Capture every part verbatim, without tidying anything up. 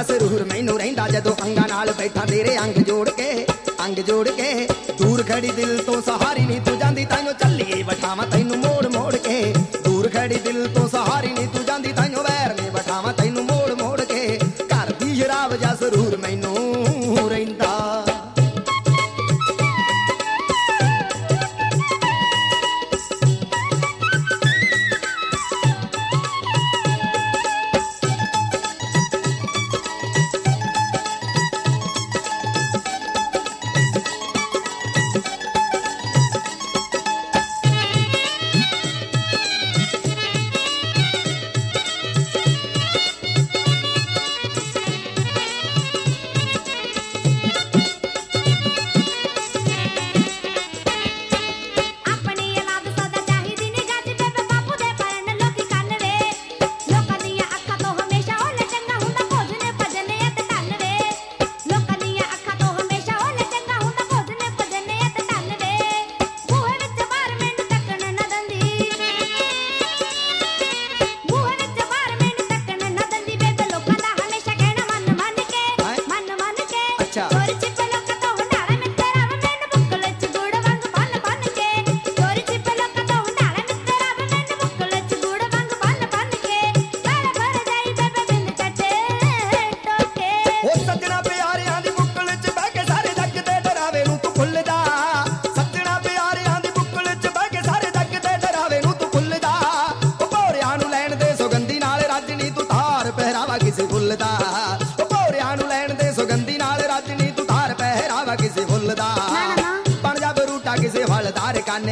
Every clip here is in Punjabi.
ਜ਼ਰੂਰ ਮੈਨੂੰ ਰਹਿੰਦਾ ਜਦੋਂ ਅੰਗਾਂ ਨਾਲ ਬੈਠਾ ਤੇਰੇ ਅੰਗ ਜੋੜ ਕੇ ਅੰਗ ਜੋੜ ਕੇ ਦੂਰ ਖੜੀ ਦਿਲ ਤੋਂ ਸਹਾਰੀ ਨਹੀਂ ਤੂੰ ਜਾਂਦੀ ਤਾਈਓ ਚੱਲੀਏ ਬਿਠਾਵਾਂ ਤੈਨੂੰ ਮੋੜ ਮੋੜ ਕੇ ਦੂਰ ਖੜੀ ਦਿਲ ਤੋਂ ਸਹਾਰੀ ਨਹੀਂ ਤੂੰ ਜਾਂਦੀ ਤਾਈਓ ਵੈਰ ਨੇ ਬਿਠਾਵਾਂ ਤੈਨੂੰ ਮੋੜ ਮੋੜ ਕੇ ਘਰ ਦੀ ਸ਼ਰਾਬ ਜਾਂ ਜ਼ਰੂਰ ਮੈਨੂੰ ਰਹਿੰਦਾ। ਕਿਸੇ ਫੁੱਲ ਦਾ ਭੋਰਿਆਂ ਨੂੰ ਲੈਣ ਦੇ ਸੁਗੰਧੀ ਨਾਲ ਰਜਨੀ ਤੂੰ ਧਾਰ ਪਹਿਰਾਵਾ ਕਿਸੇ ਫੁੱਲ ਦਾ ਬਣ ਜਾ ਬਰੂਟਾ ਕਿਸੇ ਫਲਦਾਰ ਕਾਨੇ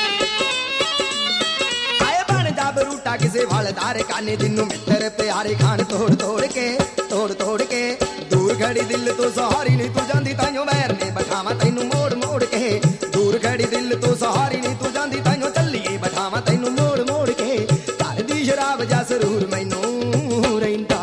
ਆਏ ਬਣ ਜਾ ਬਰੂਟਾ ਕਿਸੇ ਫਲਦਾਰ ਕਾਨੇ ਜਿੰਨੂੰ ਮਿੱਤਰ ਪਿਆਰੇ ਖਾਣ ਤੋੜ ਤੋੜ ਕੇ ਤੋੜ ਤੋੜ ਕੇ ਦੂਰ ਖੜੀ ਦਿਲ ਤੋਂ ਸਹਾਰੀ ਨਹੀਂ ਤੂੰ ਜਾਂਦੀ ਤਾਈਓ ਵੈਰ ਨੇ ਬਿਠਾਵਾਂ ਤੈਨੂੰ ਮੋੜ ਮੋੜ ਕੇ ਦੂਰ ਖੜੀ ਦਿਲ ਤੋਂ ਸਹਾਰੀ ਨਹੀਂ ਤੂੰ ਜਾਂਦੀ ਤਾਈਓ ਚੱਲੀਏ ਬਿਠਾਵਾਂ ਤੈਨੂੰ ਮੋੜ ਮੋੜ ਕੇ ਘਰ ਦੀ ਸ਼ਰਾਬ ਜਾਂ ਜ਼ਰੂਰ ਮੈਨੂੰ ਰਹਿੰਦਾ।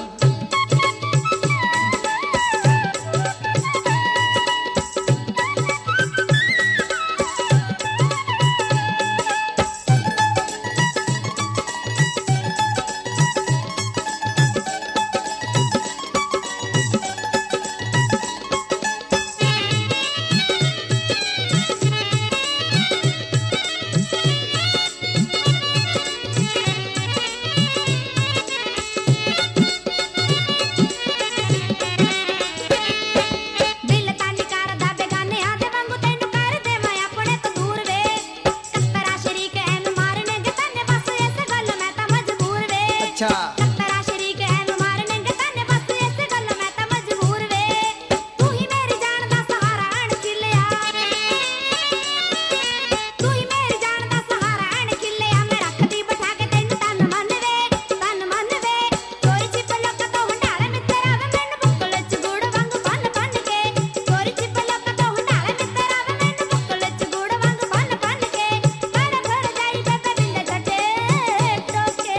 ਤੇਰਾ ਸ਼ਰੀਕ ਐਨ ਮਾਰਨਗੇ ਤੈਨੇ ਬਸ ਇਸ ਗੱਲ ਮੈਂ ਤਾਂ ਮਜਬੂਰ ਵੇ ਤੂੰ ਹੀ ਮੇਰੀ ਜਾਨ ਦਾ ਸਹਾਰਾ ਅਣ ਖਿਲਿਆ ਤੂੰ ਹੀ ਮੇਰੀ ਜਾਨ ਦਾ ਸਹਾਰਾ ਅਣ ਖਿਲਿਆ ਮੈਂ ਰੱਖਦੀ ਬਿਠਾ ਕੇ ਤੈਨੂੰ ਤਨ ਮਨ ਵੇ ਤਨ ਮਨ ਵੇ ਚੋਰੀ ਛਿਪ ਲੋਕਾਂ ਤੋਂ ਹੰਡਾਲੇ ਮਿੱਤਰਾ ਵੇ ਮੈਨੂੰ ਬੁੱਕਲ ਚ ਗੁੜ ਵਾਂਗ ਬੰਨ ਬੰਨ ਕੇ ਚੋਰੀ ਛਿਪ ਲੋਕਾਂ ਤੋਂ ਹੰਡਾਲੇ ਮਿੱਤਰਾ ਵੇ ਮੈਨੂੰ ਬੁੱਕਲ ਚ ਗੁੜ ਵਾਂਗ ਬੰਨ ਬੰਨ ਕੇ ਘਰ ਘਰ ਜਾਈ ਬੇਬੇ ਬਿੰਦ ਛੱਡੇ ਟੋਕੇ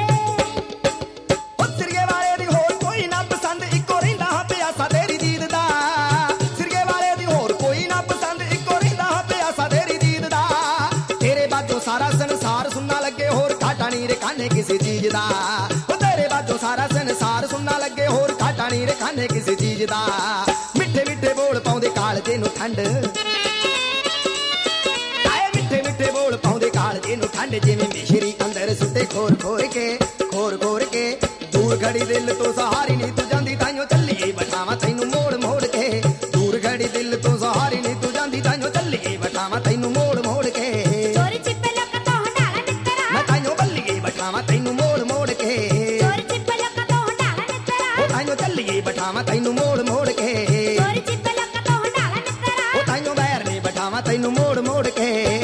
ਸਾਰਾ ਸੰਸਾਰ ਸੁਣਨਾ ਲੱਗੇ ਹੋਰ ਘਾਟਾ ਨਹੀਂ ਰਖਾਨੇ ਕਿਸੇ ਚੀਜ਼ ਦਾ ਉਹ ਤੇਰੇ ਬਾਝੋਂ ਸਾਰਾ ਸੰਸਾਰ ਸੁਣਨਾ ਲੱਗੇ ਹੋਰ ਘਾਟਾ ਨਹੀਂ ਰਖਾਨੇ ਕਿਸੇ ਚੀਜ਼ ਦਾ ਮਿੱਠੇ ਮਿੱਠੇ ਬੋਲ ਪਾਉਂਦੇ ਕਾਲਜੇ ਨੂੰ ਠੰਡ ਆਏ ਮਿੱਠੇ ਮਿੱਠੇ ਬੋਲ ਪਾਉਂਦੇ ਕਾਲਜੇ ਨੂੰ ਠੰਡ ਜਿਵੇਂ ਮਿਸ਼ਰੀ ਅੰਦਰ ਸੁੱਤੇ ਖੋਰ ਖੋਰ ਕੇ ਖੋਰ ਖੋਰ ਕੇ ਦੂਰ ਖੜੀ ਦਿਲ ਤੋਂ ਸਹਾਰੀ ਨਹੀਂ ਤੂੰ ਜਾਂਦੀ ਤਾਈਓ ਚੱਲੀਏ ਬਿਠਾਵਾਂ ਤੈਨੂੰ ਮੋੜ ਮੋੜ ਕੇ ਦੂਰ ਖੜੀ ਦਿਲ ਤੋਂ ਸਹਾਰੀ ਨਹੀਂ ਤੂੰ ਜਾਂਦੀ ਤਾਈਓ ਚੱਲੀਏ ਬਿਠਾਵਾਂ ਤੈਨੂੰ ਮੋੜ ਮੋੜ ਕੇ ਤੈਨੂੰ ਮੋੜ ਮੋੜ ਕੇ ਚੋਰੀ ਛਿਪ ਲੋਕਾਂ ਤੋਂ ਹੰਡਾਲਾ ਮਿੱਤਰਾ ਉਹ ਤਾਈਓ ਚੱਲੀਏ ਬਿਠਾਵਾਂ ਤੈਨੂੰ ਮੋੜ ਮੋੜ ਕੇ ਚੋਰੀ ਛਿਪ ਲੋਕਾਂ ਤੋਂ ਹੰਡਾਲਾ ਮਿੱਤਰਾ ਉਹ ਤਾਈਓ ਵੈਰ ਨੇ ਬਿਠਾਵਾਂ ਤੈਨੂੰ ਮੋੜ ਮੋੜ ਕੇ।